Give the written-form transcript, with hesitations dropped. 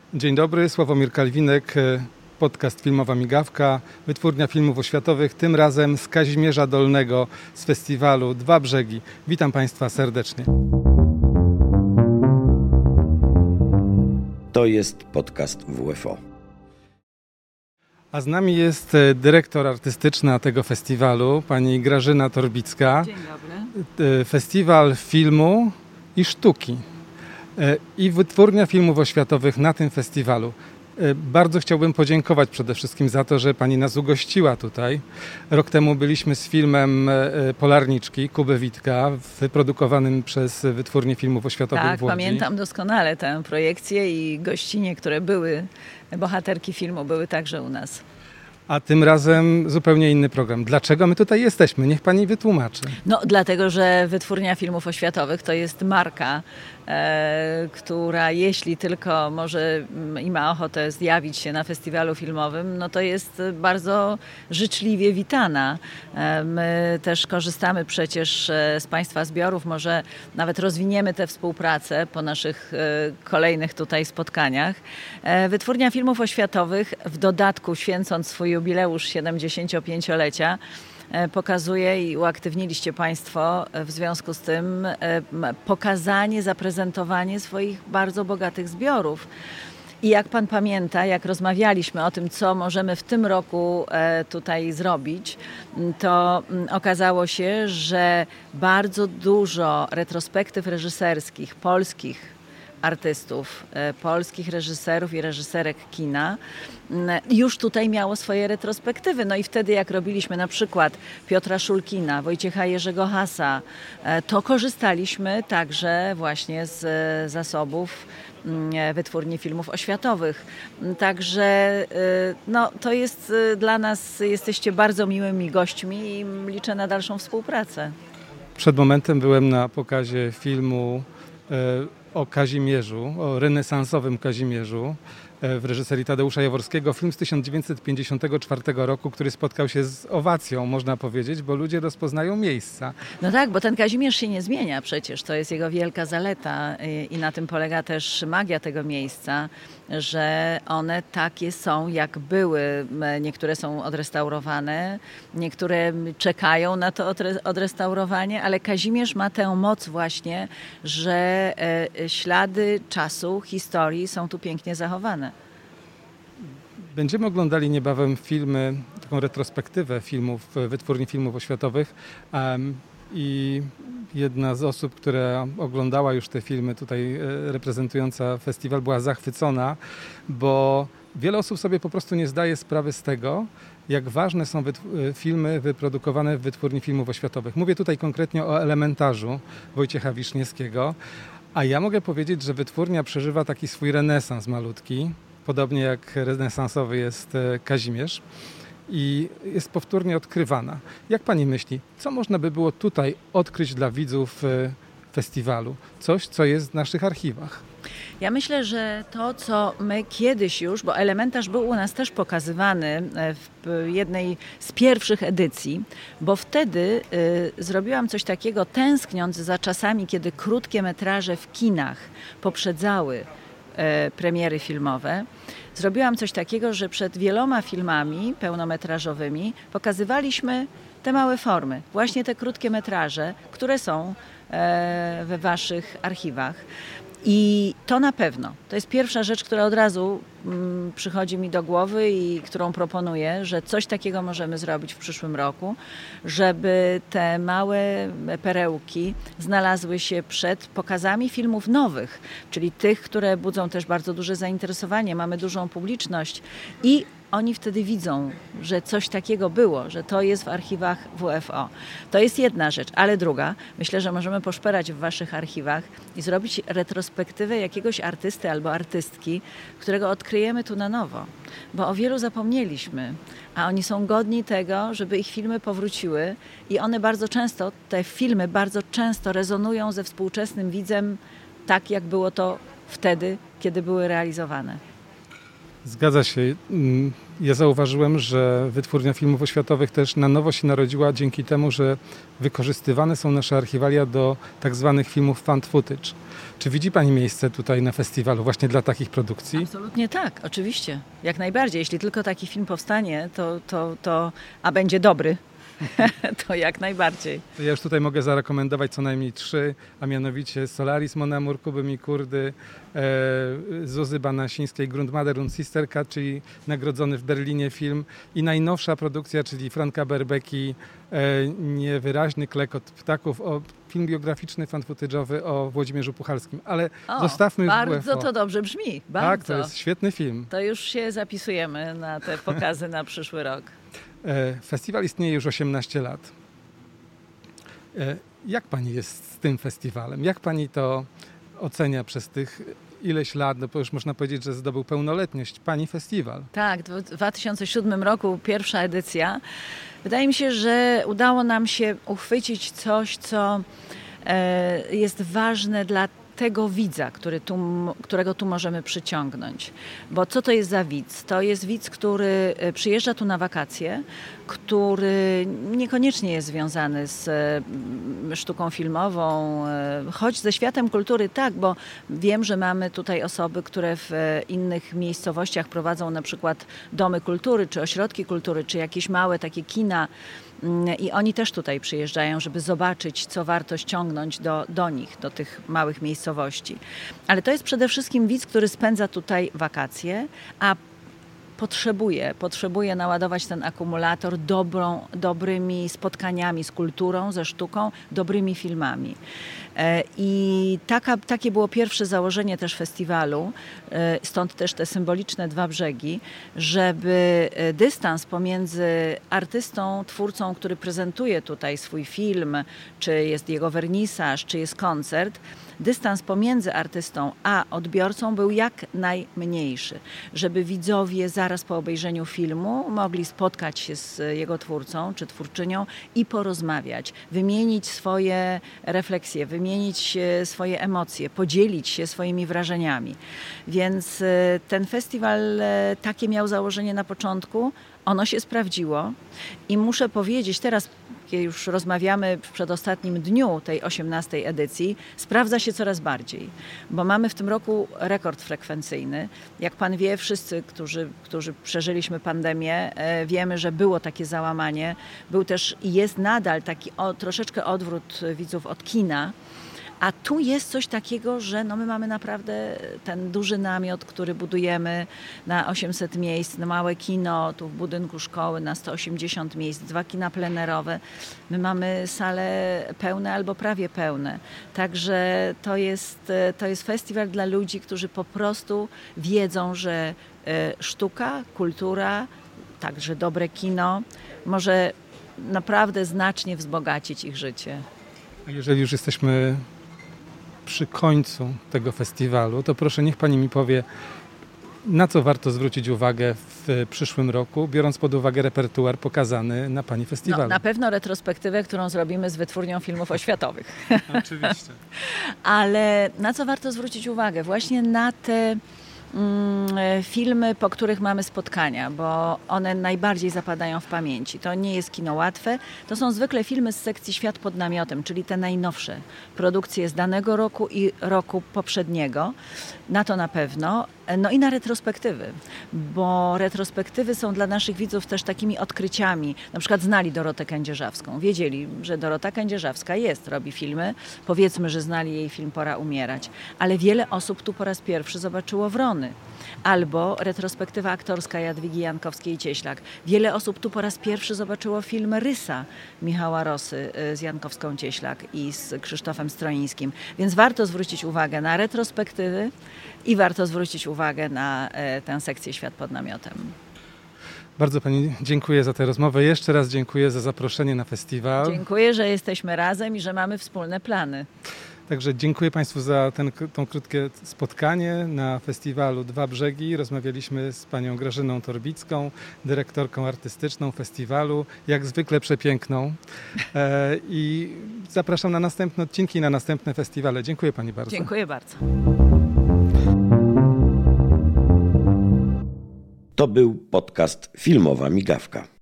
Dzień dobry, Sławomir Kalwinek, podcast Filmowa Migawka, Wytwórnia Filmów Oświatowych, tym razem z Kazimierza Dolnego, z festiwalu Dwa Brzegi. Witam Państwa serdecznie. To jest podcast WFO. A z nami jest dyrektor artystyczna tego festiwalu, pani Grażyna Torbicka. Dzień dobry. Festiwal filmu i sztuki i Wytwórnia Filmów Oświatowych na tym festiwalu. Bardzo chciałbym podziękować przede wszystkim za to, że pani nas ugościła tutaj. Rok temu byliśmy z filmem Polarniczki Kuby Witka, wyprodukowanym przez Wytwórnię Filmów Oświatowych w Łodzi. Tak, pamiętam doskonale tę projekcję i gościnie, które były, bohaterki filmu były także u nas. A tym razem zupełnie inny program. Dlaczego my tutaj jesteśmy? Niech pani wytłumaczy. No, dlatego, że Wytwórnia Filmów Oświatowych to jest marka, która jeśli tylko może i ma ochotę zjawić się na festiwalu filmowym, no to jest bardzo życzliwie witana. My też korzystamy przecież z Państwa zbiorów, może nawet rozwiniemy tę współpracę po naszych kolejnych tutaj spotkaniach. Wytwórnia Filmów Oświatowych w dodatku święcąc swój jubileusz 75-lecia pokazuje i uaktywniliście Państwo w związku z tym pokazanie, zaprezentowanie swoich bardzo bogatych zbiorów. I jak Pan pamięta, jak rozmawialiśmy o tym, co możemy w tym roku tutaj zrobić, to okazało się, że bardzo dużo retrospektyw reżyserskich, polskich artystów, polskich reżyserów i reżyserek kina już tutaj miało swoje retrospektywy. No i wtedy jak robiliśmy na przykład Piotra Szulkina, Wojciecha Jerzego Hasa, to korzystaliśmy także właśnie z zasobów Wytwórni Filmów Oświatowych. Także no, to jest dla nas, jesteście bardzo miłymi gośćmi i liczę na dalszą współpracę. Przed momentem byłem na pokazie filmu o Kazimierzu, o renesansowym Kazimierzu w reżyserii Tadeusza Jaworskiego. Film z 1954 roku, który spotkał się z owacją, można powiedzieć, bo ludzie rozpoznają miejsca. No tak, bo ten Kazimierz się nie zmienia przecież. To jest jego wielka zaleta i na tym polega też magia tego miejsca, że one takie są, jak były. Niektóre są odrestaurowane, niektóre czekają na to odrestaurowanie, ale Kazimierz ma tę moc właśnie, że ślady czasu, historii są tu pięknie zachowane. Będziemy oglądali niebawem filmy, taką retrospektywę filmów Wytwórni Filmów Oświatowych i jedna z osób, która oglądała już te filmy tutaj reprezentująca festiwal, była zachwycona, bo wiele osób sobie po prostu nie zdaje sprawy z tego, jak ważne są filmy wyprodukowane w Wytwórni Filmów Oświatowych. Mówię tutaj konkretnie o Elementarzu Wojciecha Wiszniewskiego, a ja mogę powiedzieć, że wytwórnia przeżywa taki swój renesans malutki, podobnie jak renesansowy jest Kazimierz i jest powtórnie odkrywana. Jak pani myśli, co można by było tutaj odkryć dla widzów festiwalu? Coś, co jest w naszych archiwach. Ja myślę, że to, co my kiedyś już, bo Elementarz był u nas też pokazywany w jednej z pierwszych edycji, bo wtedy zrobiłam coś takiego, tęskniąc za czasami, kiedy krótkie metraże w kinach poprzedzały premiery filmowe. Zrobiłam coś takiego, że przed wieloma filmami pełnometrażowymi pokazywaliśmy te małe formy, właśnie te krótkie metraże, które są we waszych archiwach. I to na pewno. To jest pierwsza rzecz, która od razu przychodzi mi do głowy i którą proponuję, że coś takiego możemy zrobić w przyszłym roku, żeby te małe perełki znalazły się przed pokazami filmów nowych, czyli tych, które budzą też bardzo duże zainteresowanie, mamy dużą publiczność i oni wtedy widzą, że coś takiego było, że to jest w archiwach WFO. To jest jedna rzecz, ale druga, myślę, że możemy poszperać w waszych archiwach i zrobić retrospektywę jakiegoś artysty albo artystki, którego odkryjemy tu na nowo, bo o wielu zapomnieliśmy, a oni są godni tego, żeby ich filmy powróciły i one bardzo często, te filmy bardzo często rezonują ze współczesnym widzem tak, jak było to wtedy, kiedy były realizowane. Zgadza się. Ja zauważyłem, że Wytwórnia Filmów Oświatowych też na nowo się narodziła dzięki temu, że wykorzystywane są nasze archiwalia do tak zwanych filmów found footage. Czy widzi Pani miejsce tutaj na festiwalu właśnie dla takich produkcji? Absolutnie tak, oczywiście. Jak najbardziej. Jeśli tylko taki film powstanie, a będzie dobry, to jak najbardziej. To ja już tutaj mogę zarekomendować co najmniej 3, a mianowicie Solaris Mon Amour Kuby Mikurdy, Zuzy Banasińskiej Grundmother und Sisterka, czyli nagrodzony w Berlinie film, i najnowsza produkcja, czyli Franka Berbeki, Niewyraźny klekot ptaków, film biograficzny, fan footage'owy o Włodzimierzu Puchalskim. Ale zostawmy bardzo UFO. To dobrze brzmi. Bardzo. Tak, to jest świetny film. To już się zapisujemy na te pokazy na przyszły rok. Festiwal istnieje już 18 lat. Jak Pani jest z tym festiwalem? Jak Pani to ocenia przez tych ileś lat? No bo już można powiedzieć, że zdobył pełnoletność Pani festiwal. Tak, w 2007 roku pierwsza edycja. Wydaje mi się, że udało nam się uchwycić coś, co jest ważne dla tego widza, którego tu możemy przyciągnąć. Bo co to jest za widz? To jest widz, który przyjeżdża tu na wakacje, który niekoniecznie jest związany z sztuką filmową, choć ze światem kultury tak, bo wiem, że mamy tutaj osoby, które w innych miejscowościach prowadzą na przykład domy kultury, czy ośrodki kultury, czy jakieś małe takie kina, i oni też tutaj przyjeżdżają, żeby zobaczyć, co warto ściągnąć do nich, do tych małych miejscowości. Ale to jest przede wszystkim widz, który spędza tutaj wakacje, a potrzebuje naładować ten akumulator dobrymi spotkaniami z kulturą, ze sztuką, dobrymi filmami. I takie było pierwsze założenie też festiwalu, stąd też te symboliczne 2 brzegi, żeby dystans pomiędzy artystą, twórcą, który prezentuje tutaj swój film, czy jest jego wernisaż, czy jest koncert, dystans pomiędzy artystą a odbiorcą był jak najmniejszy, żeby widzowie zaraz po obejrzeniu filmu mogli spotkać się z jego twórcą czy twórczynią i porozmawiać, wymienić swoje refleksje, wymienić swoje emocje, podzielić się swoimi wrażeniami. Więc ten festiwal takie miał założenie na początku, ono się sprawdziło i muszę powiedzieć teraz, kiedy już rozmawiamy w przedostatnim dniu tej 18. edycji, sprawdza się coraz bardziej, bo mamy w tym roku rekord frekwencyjny. Jak Pan wie, wszyscy, którzy przeżyliśmy pandemię, wiemy, że było takie załamanie. Był też i jest nadal taki troszeczkę odwrót widzów od kina. A tu jest coś takiego, że my mamy naprawdę ten duży namiot, który budujemy na 800 miejsc, na małe kino, tu w budynku szkoły na 180 miejsc, 2 kina plenerowe. My mamy sale pełne albo prawie pełne. Także to jest festiwal dla ludzi, którzy po prostu wiedzą, że sztuka, kultura, także dobre kino może naprawdę znacznie wzbogacić ich życie. A jeżeli już jesteśmy przy końcu tego festiwalu, to proszę, niech Pani mi powie, na co warto zwrócić uwagę w przyszłym roku, biorąc pod uwagę repertuar pokazany na Pani festiwalu. Na pewno retrospektywę, którą zrobimy z Wytwórnią Filmów Oświatowych. Oczywiście. Ale na co warto zwrócić uwagę? Właśnie na te filmy, po których mamy spotkania, bo one najbardziej zapadają w pamięci. To nie jest kino łatwe. To są zwykle filmy z sekcji Świat pod namiotem, czyli te najnowsze produkcje z danego roku i roku poprzedniego. Na to na pewno. No i na retrospektywy, bo retrospektywy są dla naszych widzów też takimi odkryciami. Na przykład znali Dorotę Kędzierzawską, wiedzieli, że Dorota Kędzierzawska robi filmy. Powiedzmy, że znali jej film Pora umierać. Ale wiele osób tu po raz pierwszy zobaczyło Wrony. Albo retrospektywa aktorska Jadwigi Jankowskiej-Cieślak. Wiele osób tu po raz pierwszy zobaczyło film Rysa Michała Rosy z Jankowską-Cieślak i z Krzysztofem Stroińskim. Więc warto zwrócić uwagę na retrospektywy i warto zwrócić uwagę na tę sekcję Świat pod namiotem. Bardzo Pani dziękuję za tę rozmowę. Jeszcze raz dziękuję za zaproszenie na festiwal. Dziękuję, że jesteśmy razem i że mamy wspólne plany. Także dziękuję Państwu za to krótkie spotkanie na festiwalu Dwa Brzegi. Rozmawialiśmy z Panią Grażyną Torbicką, dyrektorką artystyczną festiwalu, jak zwykle przepiękną. I zapraszam na następne odcinki, na następne festiwale. Dziękuję Pani bardzo. Dziękuję bardzo. To był podcast Filmowa Migawka.